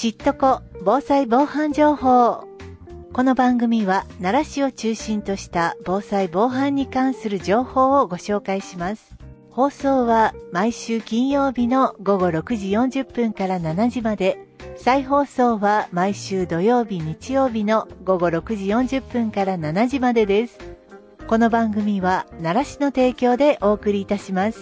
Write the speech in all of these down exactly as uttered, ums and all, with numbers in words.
知っとこ防災防犯情報。この番組は奈良市を中心とした防災防犯に関する情報をご紹介します。放送は毎週金曜日の午後ろくじよんじゅっぷんからしちじまで、再放送は毎週土曜日日曜日の午後ろくじよんじゅっぷんからしちじまでです。この番組は奈良市の提供でお送りいたします。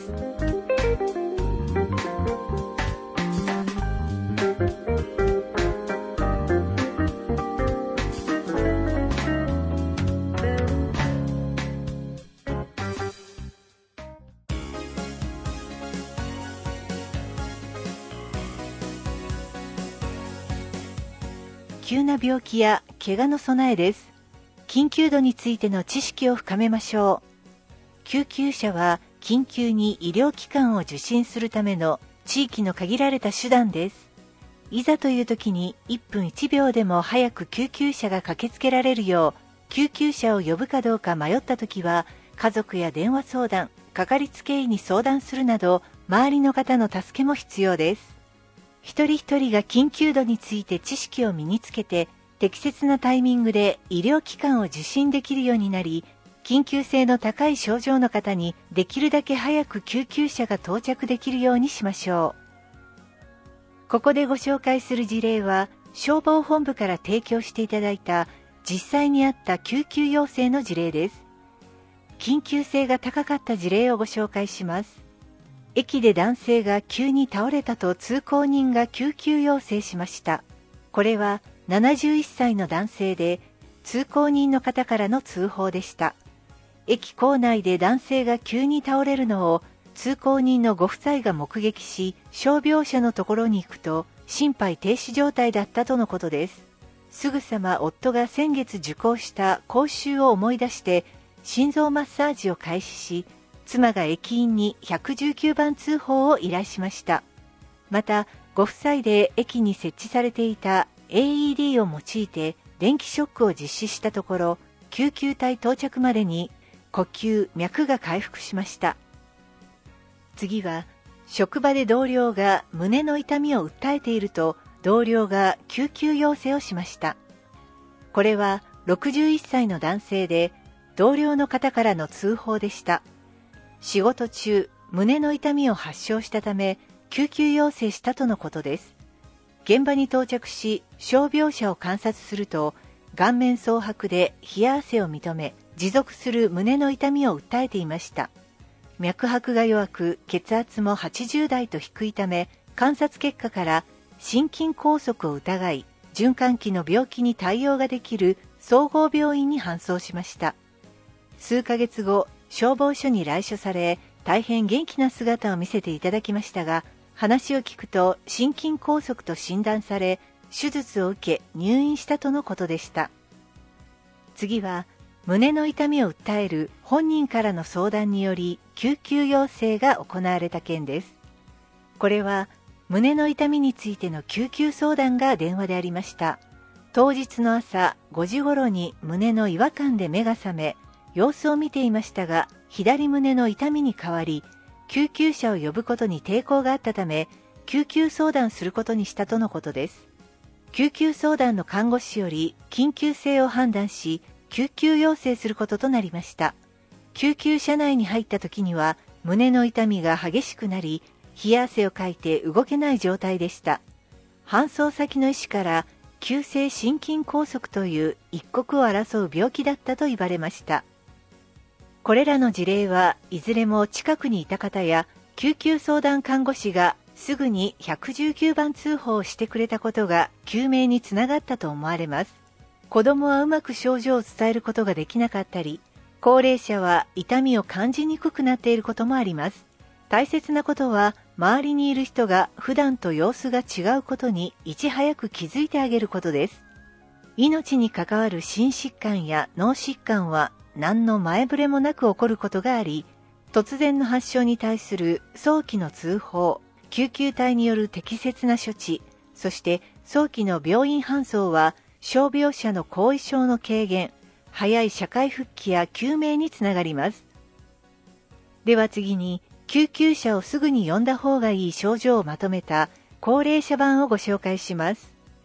急な病気や怪我の備えです。緊急度についての知識を深めましょう。救急車は緊急に医療機関を受診するための地域の限られた手段です。いざという時にいっぷんいちびょうでも早く救急車が駆けつけられるよう、救急車を呼ぶかどうか迷った時は、家族や電話相談、かかりつけ医に相談するなど、周りの方の助けも必要です。一人一人が緊急度について知識を身につけて、適切なタイミングで医療機関を受診できるようになり、緊急性の高い症状の方にできるだけ早く救急車が到着できるようにしましょう。ここでご紹介する事例は、消防本部から提供していただいた実際にあった救急要請の事例です。緊急性が高かった事例をご紹介します。駅で男性が急に倒れたと通行人が救急要請しました。これはななじゅういっさいの男性で、通行人の方からの通報でした。駅構内で男性が急に倒れるのを通行人のご夫妻が目撃し、傷病者のところに行くと心肺停止状態だったとのことです。すぐさま夫が先月受講した講習を思い出して心臓マッサージを開始し、妻が駅員にいちいちきゅうばん通報を依頼しました。また、ご夫妻で駅に設置されていた エーイーディー を用いて電気ショックを実施したところ、救急隊到着までに呼吸、脈が回復しました。次は、職場で同僚が胸の痛みを訴えていると、同僚が救急要請をしました。これはろくじゅういっさいの男性で、同僚の方からの通報でした。仕事中、胸の痛みを発症したため、救急要請したとのことです。現場に到着し、傷病者を観察すると、顔面蒼白で冷や汗を認め、持続する胸の痛みを訴えていました。脈拍が弱く、血圧もはちじゅうだいと低いため、観察結果から心筋梗塞を疑い、循環器の病気に対応ができる総合病院に搬送しました。数ヶ月後、消防署に来所され、大変元気な姿を見せていただきましたが、話を聞くと心筋梗塞と診断され、手術を受け入院したとのことでした。次は、胸の痛みを訴える本人からの相談により救急要請が行われた件です。これは、胸の痛みについての救急相談が電話でありました。当日の朝ごじ頃に胸の違和感で目が覚め、様子を見ていましたが、左胸の痛みに変わり、救急車を呼ぶことに抵抗があったため、救急相談することにしたとのことです。救急相談の看護師より緊急性を判断し、救急要請することとなりました。救急車内に入った時には、胸の痛みが激しくなり、冷や汗をかいて動けない状態でした。搬送先の医師から、急性心筋梗塞という一刻を争う病気だったと言われました。これらの事例はいずれも近くにいた方や救急相談看護師がすぐにいちいちきゅうばん通報をしてくれたことが救命につながったと思われます。子供はうまく症状を伝えることができなかったり、高齢者は痛みを感じにくくなっていることもあります。大切なことは周りにいる人が普段と様子が違うことにいち早く気づいてあげることです。命に関わる心疾患や脳疾患は何の前触れもなく起こることがあり、突然の発症に対する早期の通報、救急隊による適切な処置、そして早期の病院搬送は傷病者の後遺症の軽減、早い社会復帰や救命につながります。では次に、救急車をすぐに呼んだ方がいい症状をまとめた高齢者版をご紹介します。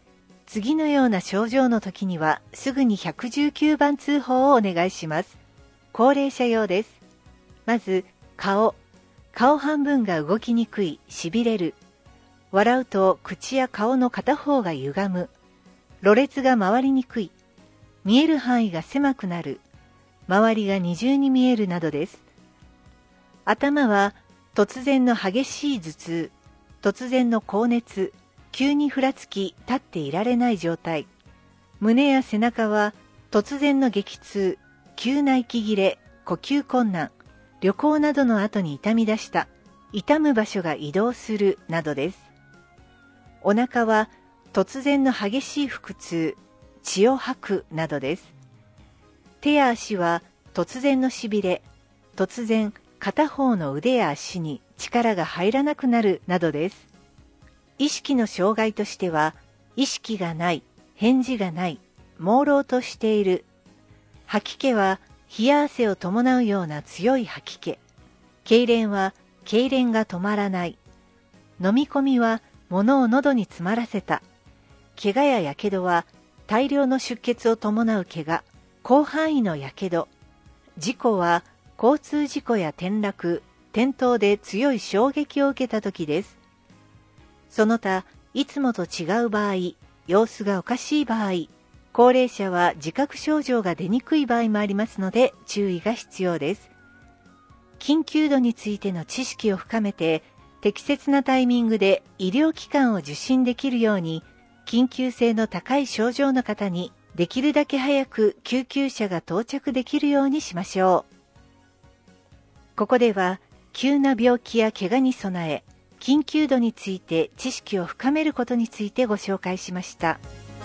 次のような症状の時にはすぐにひゃくじゅうきゅうばん通報をお願いします。高齢者用です。まず、顔。顔半分が動きにくい、しびれる。笑うと口や顔の片方が歪む。ろれつが回りにくい。見える範囲が狭くなる。周りが二重に見えるなどです。頭は突然の激しい頭痛、突然の高熱、急にふらつき立っていられない状態。胸や背中は突然の激痛、急な息切れ、呼吸困難、旅行などの後に痛み出した、痛む場所が移動するなどです。お腹は突然の激しい腹痛、血を吐くなどです。手や足は突然のしびれ、突然片方の腕や足に力が入らなくなるなどです。意識の障害としては、意識がない、返事がない、朦朧としている。吐き気は冷や汗を伴うような強い吐き気。痙攣は痙攣が止まらない。飲み込みは物を喉に詰まらせた。怪我ややけどは大量の出血を伴う怪我、広範囲のやけど。事故は交通事故や転落、転倒で強い衝撃を受けた時です。その他、いつもと違う場合、様子がおかしい場合、高齢者は自覚症状が出にくい場合もありますので注意が必要です。緊急度についての知識を深めて、適切なタイミングで医療機関を受診できるように、緊急性の高い症状の方にできるだけ早く救急車が到着できるようにしましょう。ここでは、急な病気や怪我に備え、緊急度について知識を深めることについてご紹介しました。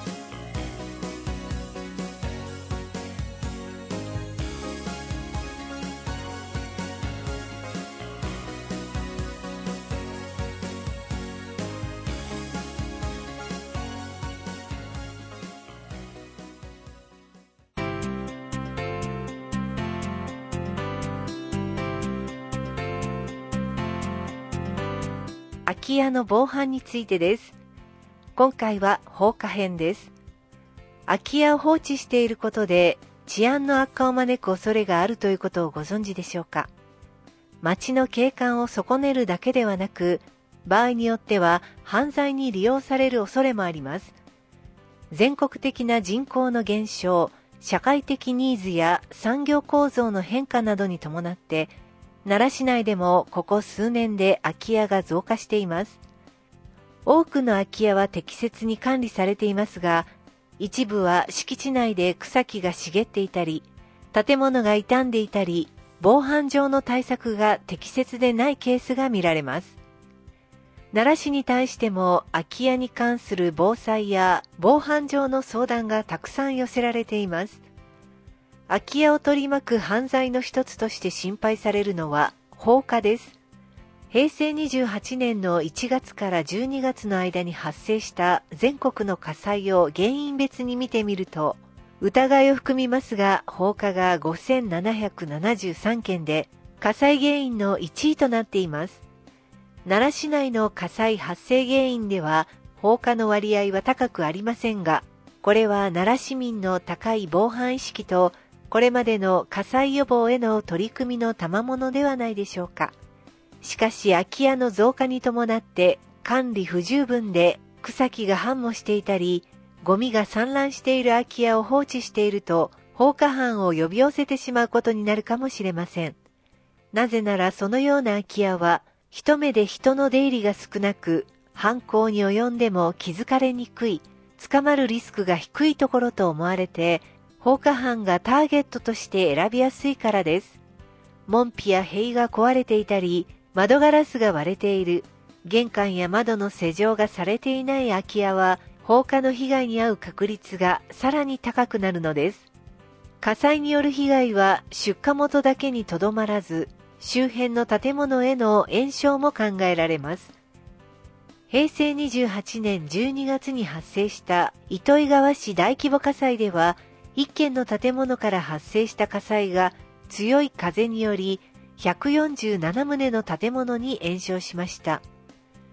空き家の防犯についてです。今回は放火編です。空き家を放置していることで治安の悪化を招く恐れがあるということをご存知でしょうか。街の景観を損ねるだけではなく、場合によっては犯罪に利用される恐れもあります。全国的な人口の減少、社会的ニーズや産業構造の変化などに伴って、奈良市内でもここ数年で空き家が増加しています。多くの空き家は適切に管理されていますが、一部は敷地内で草木が茂っていたり、建物が傷んでいたり、防犯上の対策が適切でないケースが見られます。奈良市に対しても空き家に関する防災や防犯上の相談がたくさん寄せられています。空き家を取り巻く犯罪の一つとして心配されるのは放火です。へいせいにじゅうはちねんのいちがつからじゅうにがつの間に発生した全国の火災を原因別に見てみると、疑いを含みますが放火がごせんななひゃくななじゅうさんけんで火災原因のいちいとなっています。奈良市内の火災発生原因では放火の割合は高くありませんが、これは奈良市民の高い防犯意識とこれまでの火災予防への取り組みの賜物ではないでしょうか。しかし空き家の増加に伴って管理不十分で草木が繁茂していたり、ゴミが散乱している空き家を放置していると放火犯を呼び寄せてしまうことになるかもしれません。なぜならそのような空き家は一目で人の出入りが少なく、犯行に及んでも気づかれにくい、捕まるリスクが低いところと思われて、放火犯がターゲットとして選びやすいからです。門扉や塀が壊れていたり、窓ガラスが割れている、玄関や窓の施錠がされていない空き家は、放火の被害に遭う確率がさらに高くなるのです。火災による被害は出火元だけにとどまらず、周辺の建物への延焼も考えられます。へいせいにじゅうはちねんじゅうにがつに発生した糸魚川市大規模火災では、一軒の建物から発生した火災が強い風によりひゃくよんじゅうななとうの建物に延焼しました。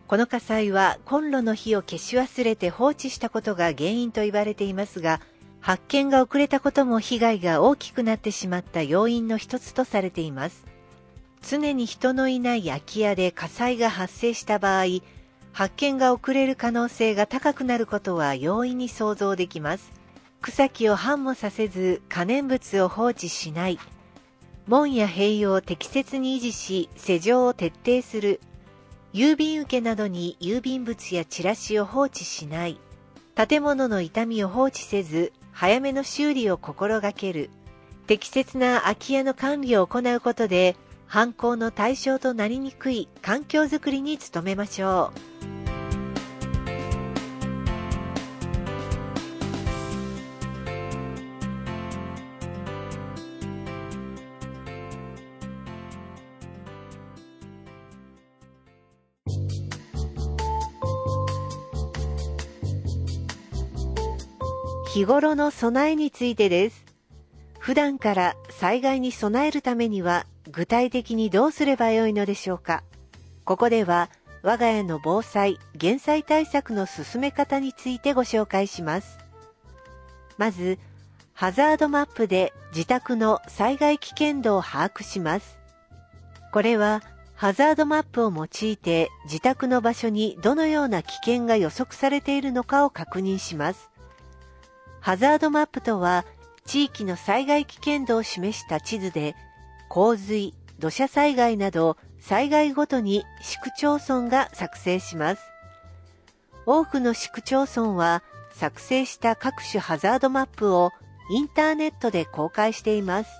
この火災はコンロの火を消し忘れて放置したことが原因と言われていますが、発見が遅れたことも被害が大きくなってしまった要因の一つとされています。常に人のいない空き家で火災が発生した場合、発見が遅れる可能性が高くなることは容易に想像できます。草木を繁茂させず可燃物を放置しない。門や塀を適切に維持し施錠を徹底する。郵便受けなどに郵便物やチラシを放置しない。建物の傷みを放置せず、早めの修理を心がける。適切な空き家の管理を行うことで、犯行の対象となりにくい環境づくりに努めましょう。日頃の備えについてです。普段から災害に備えるためには具体的にどうすればよいのでしょうか。ここでは我が家の防災・減災対策の進め方についてご紹介します。まず、ハザードマップで自宅の災害危険度を把握します。これはハザードマップを用いて自宅の場所にどのような危険が予測されているのかを確認します。ハザードマップとは、地域の災害危険度を示した地図で、洪水、土砂災害など災害ごとに市区町村が作成します。多くの市区町村は作成した各種ハザードマップをインターネットで公開しています。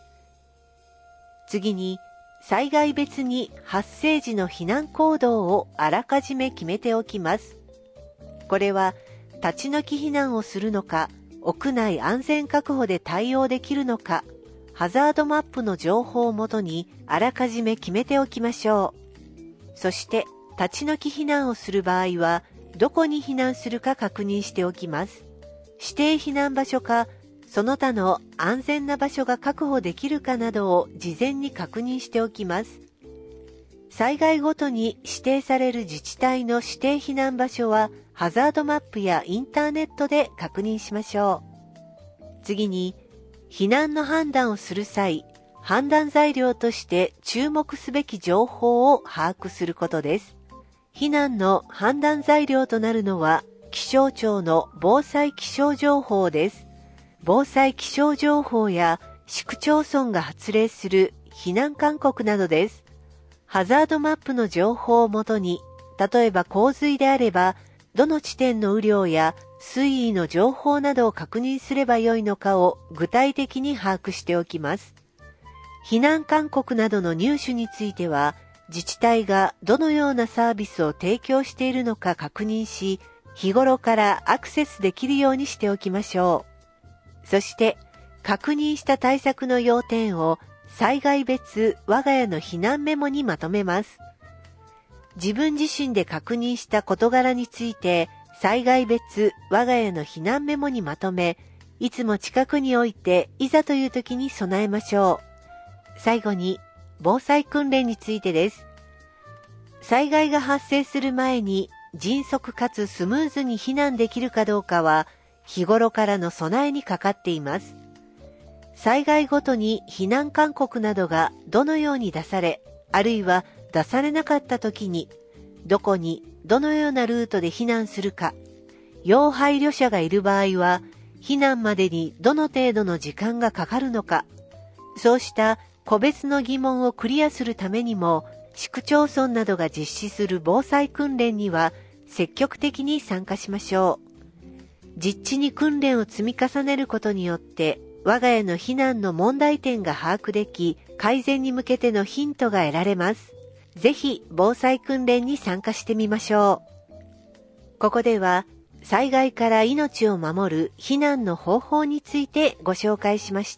次に、災害別に発生時の避難行動をあらかじめ決めておきます。これは、立ち退き避難をするのか、屋内安全確保で対応できるのか、ハザードマップの情報をもとにあらかじめ決めておきましょう。そして、立ち退き避難をする場合は、どこに避難するか確認しておきます。指定避難場所か、その他の安全な場所が確保できるかなどを事前に確認しておきます。災害ごとに指定される自治体の指定避難場所は、ハザードマップやインターネットで確認しましょう。次に、避難の判断をする際、判断材料として注目すべき情報を把握することです。避難の判断材料となるのは、気象庁の防災気象情報です。防災気象情報や市区町村が発令する避難勧告などです。ハザードマップの情報をもとに、例えば洪水であれば、どの地点の雨量や水位の情報などを確認すればよいのかを具体的に把握しておきます。避難勧告などの入手については、自治体がどのようなサービスを提供しているのか確認し、日頃からアクセスできるようにしておきましょう。そして、確認した対策の要点を災害別我が家の避難メモにまとめます。自分自身で確認した事柄について災害別我が家の避難メモにまとめ、いつも近くに置いていざという時に備えましょう。最後に防災訓練についてです。災害が発生する前に迅速かつスムーズに避難できるかどうかは日頃からの備えにかかっています。災害ごとに避難勧告などがどのように出され、あるいは出されなかった時に、どこにどのようなルートで避難するか、要配慮者がいる場合は、避難までにどの程度の時間がかかるのか、そうした個別の疑問をクリアするためにも、市区町村などが実施する防災訓練には積極的に参加しましょう。実地に訓練を積み重ねることによって、我が家の避難の問題点が把握でき、改善に向けてのヒントが得られます。ぜひ防災訓練に参加してみましょう。ここでは災害から命を守る避難の方法についてご紹介しました。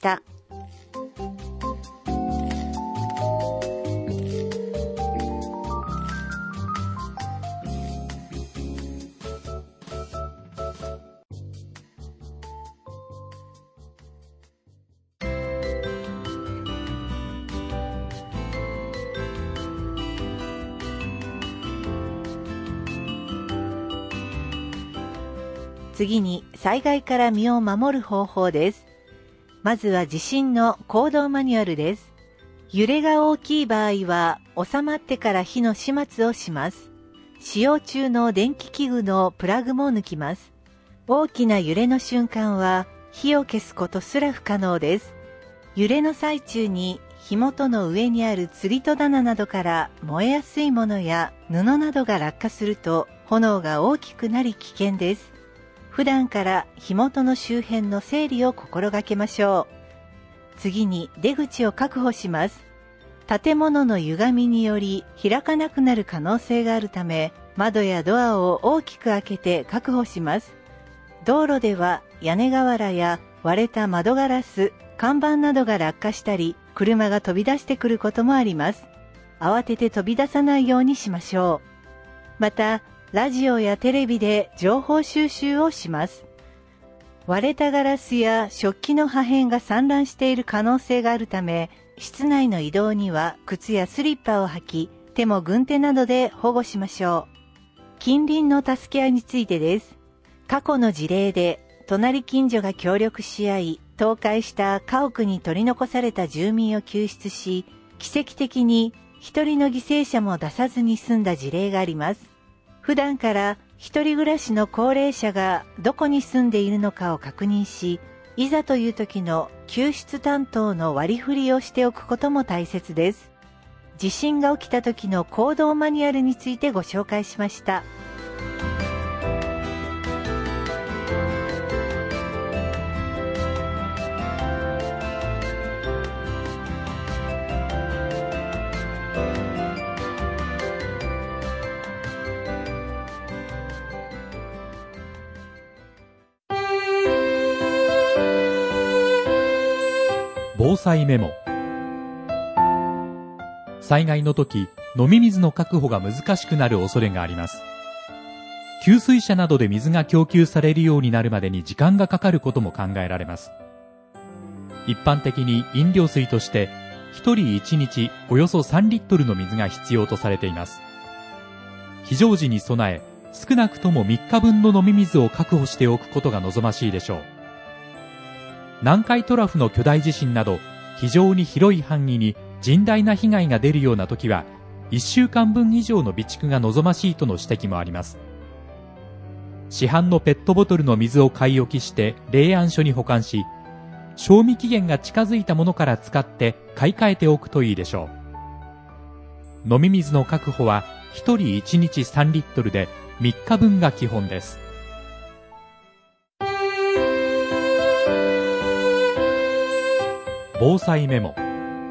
次に災害から身を守る方法です。まずは地震の行動マニュアルです。揺れが大きい場合は収まってから火の始末をします。使用中の電気器具のプラグも抜きます。大きな揺れの瞬間は火を消すことすら不可能です。揺れの最中に火元の上にある釣り戸棚などから燃えやすいものや布などが落下すると炎が大きくなり危険です。普段から火元の周辺の整理を心がけましょう。次に出口を確保します。建物の歪みにより開かなくなる可能性があるため、窓やドアを大きく開けて確保します。道路では屋根瓦や割れた窓ガラス、看板などが落下したり、車が飛び出してくることもあります。慌てて飛び出さないようにしましょう。また、ラジオやテレビで情報収集をします。割れたガラスや食器の破片が散乱している可能性があるため、室内の移動には靴やスリッパを履き、手も軍手などで保護しましょう。近隣の助け合いについてです。過去の事例で、隣近所が協力し合い、倒壊した家屋に取り残された住民を救出し、奇跡的に一人の犠牲者も出さずに済んだ事例があります。普段から一人暮らしの高齢者がどこに住んでいるのかを確認し、いざという時の救出担当の割り振りをしておくことも大切です。地震が起きた時の行動マニュアルについてご紹介しました。 防災メモ。災害の時、飲み水の確保が難しくなる恐れがあります。給水車などで水が供給されるようになるまでに時間がかかることも考えられます。一般的に飲料水としてひとりいちにちおよそさんリットルの水が必要とされています。非常時に備え、少なくともみっかぶんの飲み水を確保しておくことが望ましいでしょう。南海トラフの巨大地震など非常に広い範囲に甚大な被害が出るような時はいっしゅうかんぶん以上の備蓄が望ましいとの指摘もあります。市販のペットボトルの水を買い置きして冷暗所に保管し、賞味期限が近づいたものから使って買い替えておくといいでしょう。飲み水の確保はひとりいちにちさんリットルでみっかぶんが基本です。防災メモ。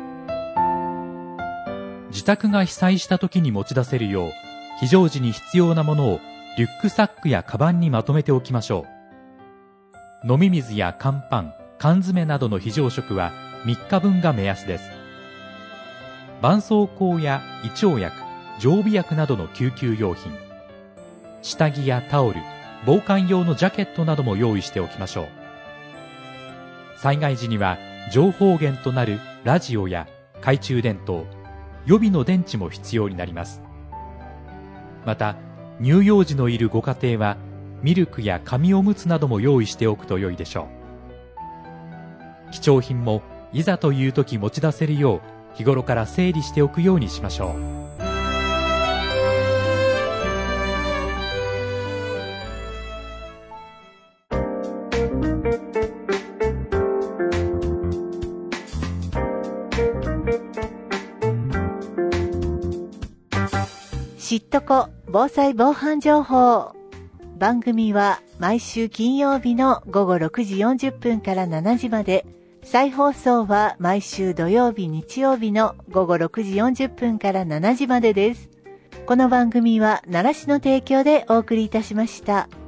自宅が被災した時に持ち出せるよう、非常時に必要なものをリュックサックやカバンにまとめておきましょう。飲み水や乾パン、缶詰などの非常食はみっかぶんが目安です。絆創膏や胃腸薬、常備薬などの救急用品、下着やタオル、防寒用のジャケットなども用意しておきましょう。災害時には情報源となるラジオや懐中電灯、予備の電池も必要になります。また、乳幼児のいるご家庭はミルクや紙おむつなども用意しておくと良いでしょう。貴重品もいざという時持ち出せるよう日頃から整理しておくようにしましょう。 知っとこ防災防犯情報。番組は毎週金曜日のごごろくじよんじゅっぷんからしちじまで、再放送は毎週土曜日日曜日のごごろくじよんじゅっぷんからしちじまでです。この番組は奈良市の提供でお送りいたしました。